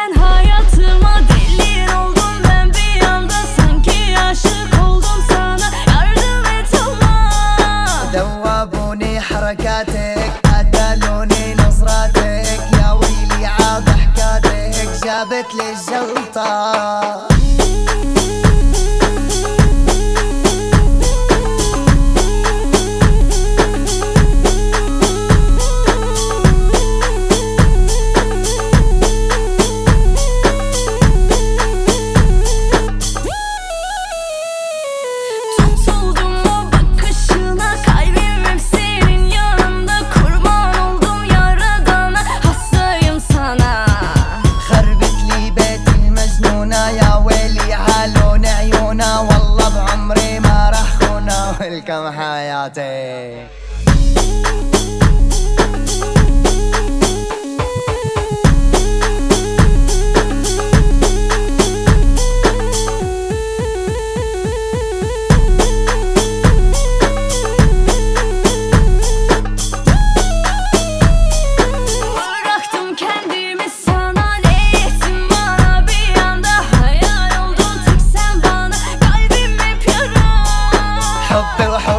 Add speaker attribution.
Speaker 1: Sen hayatıma delin oldun, ben bir anda sanki aşık oldum sana. Yardım et Allah.
Speaker 2: دوبوني حركاتك قتلوني نظراتك يا ويلي عاد حكاتك جابت لي الجلطة. والله بعمري ما راح خونا ولكم حياتي. حبي